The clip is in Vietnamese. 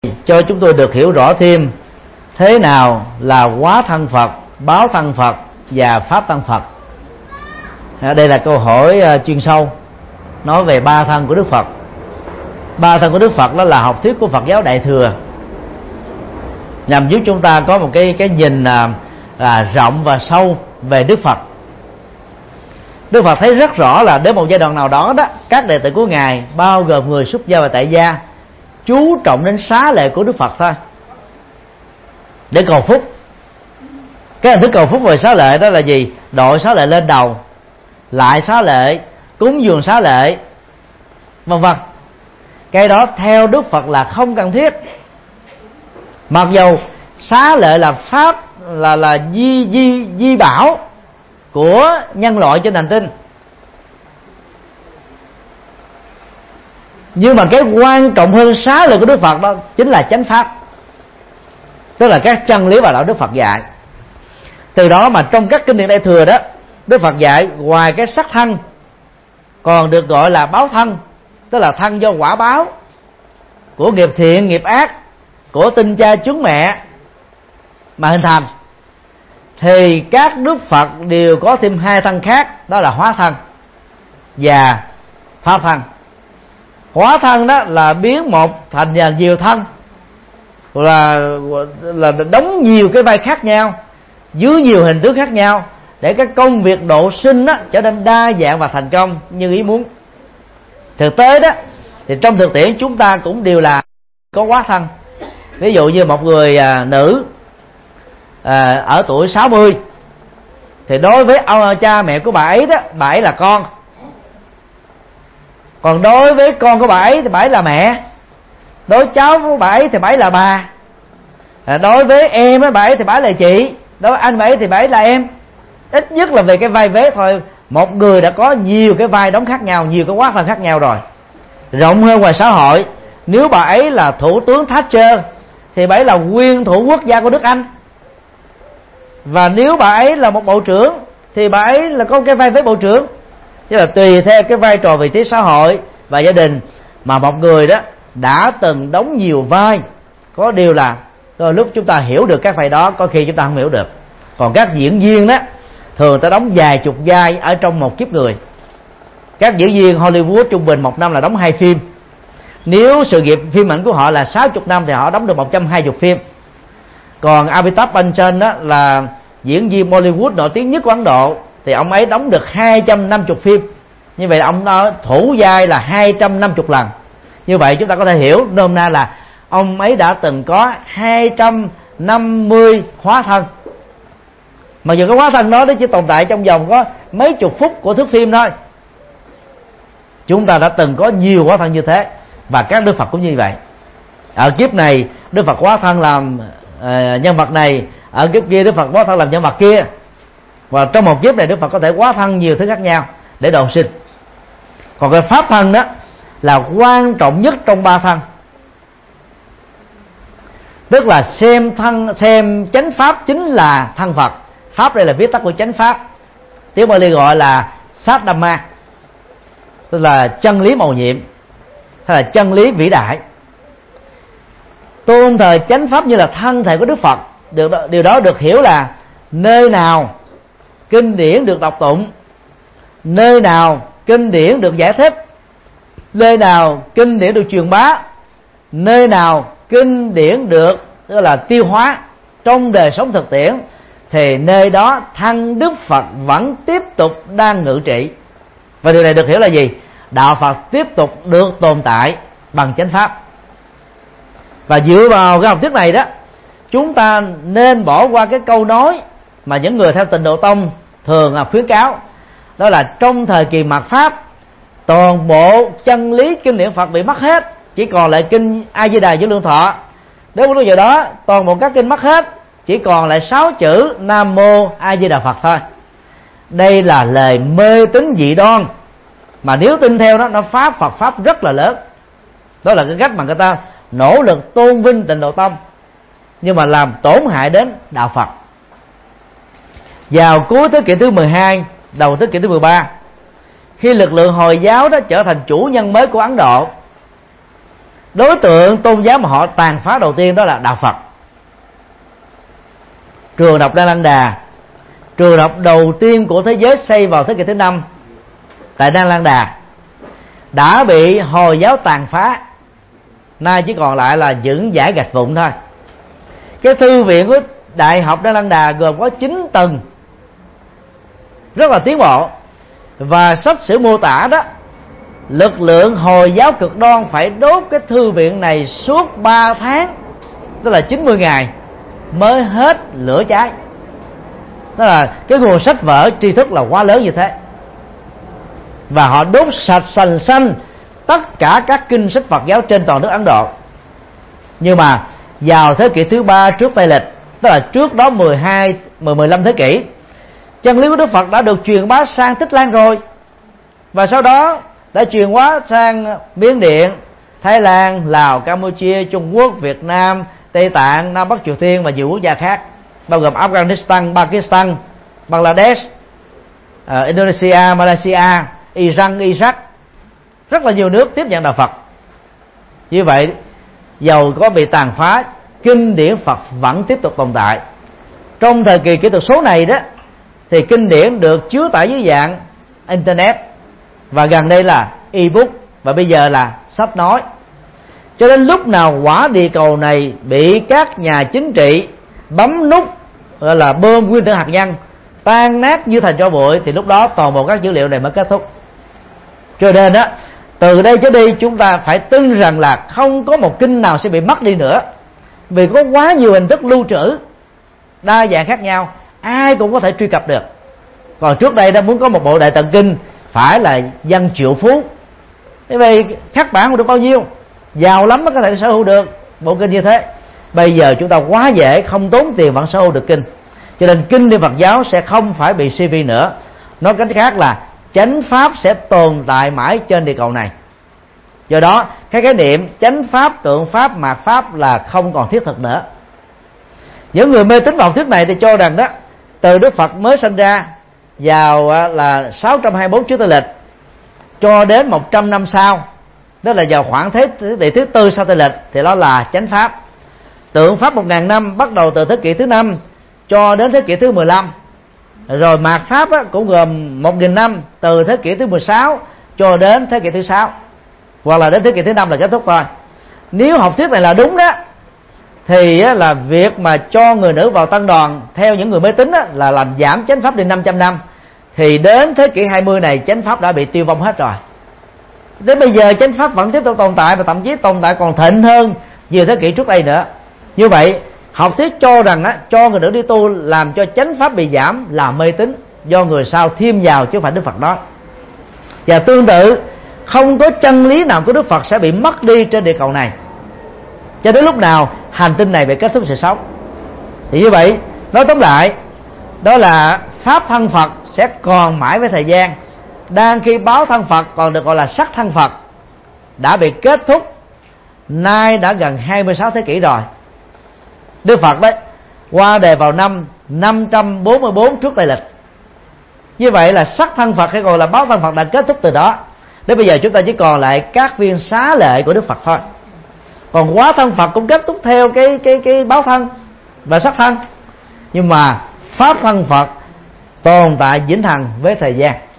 cho chúng tôi được hiểu rõ thêm thế nào là hóa thân Phật, báo thân Phật và pháp thân Phật. Đây là câu hỏi chuyên sâu nói về ba thân của Đức Phật. Ba thân của Đức Phật đó là học thuyết của Phật giáo Đại thừa, nhằm giúp chúng ta có một cái nhìn rộng và sâu về Đức Phật. Đức Phật thấy rất rõ là đến một giai đoạn nào đó các đệ tử của Ngài, bao gồm người xuất gia và tại gia, chú trọng đến xá lệ của Đức Phật thôi để cầu phúc. Cái hình thức cầu phúc về xá lệ đó là gì? Đội xá lệ lên đầu, lại xá lệ, cúng dường xá lệ, vân vân. Cái đó theo Đức Phật là không cần thiết. Mặc dầu xá lệ là pháp, là di bảo của nhân loại trên hành tinh, nhưng mà cái quan trọng hơn xá lệ của Đức Phật đó chính là chánh pháp, tức là các chân lý và đạo Đức Phật dạy. Từ đó mà trong các kinh điển Đại thừa đó, Đức Phật dạy ngoài cái sắc thân còn được gọi là báo thân, tức là thân do quả báo của nghiệp thiện nghiệp ác, của tinh cha trứng mẹ mà hình thành, thì các Đức Phật đều có thêm hai thân khác, đó là hóa thân và pháp thân. Hóa thân đó là biến một thành nhiều thân, là đóng nhiều cái vai khác nhau dưới nhiều hình tướng khác nhau, để các công việc độ sinh đó trở nên đa dạng và thành công như ý muốn. Thực tế đó thì trong thực tiễn chúng ta cũng đều là có hóa thân. Ví dụ như một người nữ ở tuổi 60 thì đối với ông cha mẹ của bà ấy đó, bà ấy là con. Còn đối với con của bà ấy thì bà ấy là mẹ. Đối với cháu của bà ấy thì bà ấy là bà. Đối với em với bà ấy thì bà ấy là chị. Đối với anh bà ấy thì bà ấy là em. Ít nhất là về cái vai vế thôi, một người đã có nhiều cái vai đóng khác nhau, nhiều cái hóa thân khác nhau rồi. Rộng hơn ngoài xã hội, nếu bà ấy là thủ tướng Thatcher thì bà ấy là nguyên thủ quốc gia của nước Anh. Và nếu bà ấy là một bộ trưởng thì bà ấy là có cái vai vế bộ trưởng. Tức là tùy theo cái vai trò vị trí xã hội và gia đình mà một người đó đã từng đóng nhiều vai. Có điều là đôi lúc chúng ta hiểu được các vai đó, có khi chúng ta không hiểu được. Còn các diễn viên đó thường ta đóng vài chục vai ở trong một kiếp người. Các diễn viên Hollywood trung bình một năm là đóng 2 phim. Nếu sự nghiệp phim ảnh của họ là 60 năm thì họ đóng được 120 phim. Còn Amitabh Bachchan đó là diễn viên Bollywood nổi tiếng nhất của Ấn Độ, thì ông ấy đóng được 250 phim. Như vậy là ông đó thủ vai là 250 lần. Như vậy chúng ta có thể hiểu nôm na là ông ấy đã từng có 250 hóa thân. Mà dù cái hóa thân đó chỉ tồn tại trong vòng có mấy chục phút của thước phim thôi. Chúng ta đã từng có nhiều hóa thân như thế. Và các Đức Phật cũng như vậy. Ở kiếp này Đức Phật hóa thân làm nhân vật này, ở kiếp kia Đức Phật hóa thân làm nhân vật kia. Và trong một kiếp này Đức Phật có thể hóa thân nhiều thứ khác nhau để độ sinh. Còn cái pháp thân đó là quan trọng nhất trong ba thân. Tức là xem chánh pháp chính là thân Phật. Pháp đây là viết tắt của chánh pháp, tiếng Bali gọi là sát Dhamma, tức là chân lý mầu nhiệm hay là chân lý vĩ đại. Tôn thờ chánh pháp như là thân thể của Đức Phật. Điều đó được hiểu là nơi nào kinh điển được đọc tụng, nơi nào kinh điển được giải thích, nơi nào kinh điển được truyền bá, nơi nào kinh điển được tức là tiêu hóa trong đời sống thực tiễn, thì nơi đó thân Đức Phật vẫn tiếp tục đang ngự trị. Và điều này được hiểu là gì? Đạo Phật tiếp tục được tồn tại bằng chánh pháp. Và dựa vào cái học thuyết này đó, chúng ta nên bỏ qua cái câu nói mà những người theo Tịnh Độ Tông thường khuyến cáo, đó là trong thời kỳ mạt Pháp, toàn bộ chân lý kinh điển Phật bị mất hết, chỉ còn lại kinh A Di Đà Vô Lượng Thọ. Đến lúc giờ đó toàn bộ các kinh mất hết, chỉ còn lại 6 chữ Nam Mô A Di Đà Phật thôi. Đây là lời mê tín dị đoan, mà nếu tin theo đó, nó phá Phật pháp rất là lớn. Đó là cái cách mà người ta nỗ lực tôn vinh Tịnh Độ Tông, nhưng mà làm tổn hại đến đạo Phật. Vào cuối thế kỷ thứ 12, đầu thế kỷ thứ 13, khi lực lượng Hồi giáo đó trở thành chủ nhân mới của Ấn Độ, Đối tượng tôn giáo mà họ tàn phá đầu tiên đó là đạo Phật. Trường học Đa Lan Đà, trường học đầu tiên của thế giới xây vào thế kỷ thứ 5 tại Đa Lan Đà, đã bị Hồi giáo tàn phá, nay chỉ còn lại là những dải gạch vụn thôi. Cái thư viện của Đại học Đa Lan Đà gồm có 9 tầng, rất là tiến bộ, và sách sử mô tả đó, lực lượng Hồi giáo cực đoan phải đốt cái thư viện này suốt 3 tháng, tức là 90 ngày mới hết lửa cháy. Đó là cái nguồn sách vở tri thức là quá lớn như thế. Và họ đốt sạch sành xanh tất cả các kinh sách Phật giáo trên toàn nước Ấn Độ. Nhưng mà vào thế kỷ thứ 3 trước Tây lịch, tức là trước đó 15 thế kỷ, chân lý của Đức Phật đã được truyền bá sang Tích Lan rồi, và sau đó đã truyền bá sang Miến Điện, Thái Lan, Lào, Campuchia, Trung Quốc, Việt Nam, Tây Tạng, Nam Bắc Triều Tiên và nhiều quốc gia khác, bao gồm Afghanistan, Pakistan, Bangladesh, Indonesia, Malaysia, Iran, Iraq, rất là nhiều nước tiếp nhận đạo Phật. Như vậy, dầu có bị tàn phá, kinh điển Phật vẫn tiếp tục tồn tại. Trong thời kỳ kỹ thuật số này đó, thì kinh điển được chứa tải dưới dạng internet, và gần đây là ebook, và bây giờ là sách nói. Cho đến lúc nào quả địa cầu này bị các nhà chính trị bấm nút gọi là bơm nguyên tử hạt nhân tan nát như thành tro bụi, thì lúc đó toàn bộ các dữ liệu này mới kết thúc. Cho nên đó, từ đây trở đi chúng ta phải tin rằng là không có một kinh nào sẽ bị mất đi nữa, vì có quá nhiều hình thức lưu trữ đa dạng khác nhau, ai cũng có thể truy cập được. Còn trước đây đã muốn có một bộ Đại Tạng Kinh phải là dân triệu phú, thế vì khắc bản không được bao nhiêu, giàu lắm mới có thể sở hữu được bộ kinh như thế. Bây giờ chúng ta quá dễ, không tốn tiền vẫn sở hữu được kinh. Cho nên kinh điển Phật giáo sẽ không phải bị suy vi nữa. Nói cách khác là chánh pháp sẽ tồn tại mãi trên địa cầu này. Do đó cái khái niệm chánh pháp, tượng pháp, mạt pháp là không còn thiết thực nữa. Những người mê tín vào thuyết này thì cho rằng đó, từ Đức Phật mới sinh ra vào là 624 trước Tây lịch cho đến 100 năm sau, đó là vào khoảng thế kỷ thứ 4 sau Tây lịch, thì đó là chánh pháp. Tượng pháp 1000 năm bắt đầu từ thế kỷ thứ 5 cho đến thế kỷ thứ 15. Rồi mạt pháp cũng gồm 1000 năm, từ thế kỷ thứ 16 cho đến thế kỷ thứ 6, hoặc là đến thế kỷ thứ 5 là kết thúc thôi. Nếu học thuyết này là đúng đó, thì là việc mà cho người nữ vào tăng đoàn theo những người mê tín là làm giảm chánh pháp đi 500 năm, thì đến thế kỷ 20 này chánh pháp đã bị tiêu vong hết rồi. Đến bây giờ chánh pháp vẫn tiếp tục tồn tại, và thậm chí tồn tại còn thịnh hơn nhiều thế kỷ trước đây nữa. Như vậy học thuyết cho rằng cho người nữ đi tu làm cho chánh pháp bị giảm là mê tín do người sau thêm vào, chứ không phải Đức Phật đó. Và tương tự, không có chân lý nào của Đức Phật sẽ bị mất đi trên địa cầu này cho đến lúc nào hành tinh này bị kết thúc sự sống. Thì như vậy, nói tóm lại, đó là pháp thân Phật sẽ còn mãi với thời gian, đang khi báo thân Phật còn được gọi là sắc thân Phật đã bị kết thúc nay đã gần 26 thế kỷ rồi. Đức Phật đấy qua đời vào năm 544 trước Tây lịch. Như vậy là sắc thân Phật hay gọi là báo thân Phật đã kết thúc từ đó. Đến bây giờ chúng ta chỉ còn lại các viên xá lệ của Đức Phật thôi. Còn hóa thân Phật cũng kết thúc theo cái báo thân và sắc thân. Nhưng mà pháp thân Phật tồn tại vĩnh hằng với thời gian.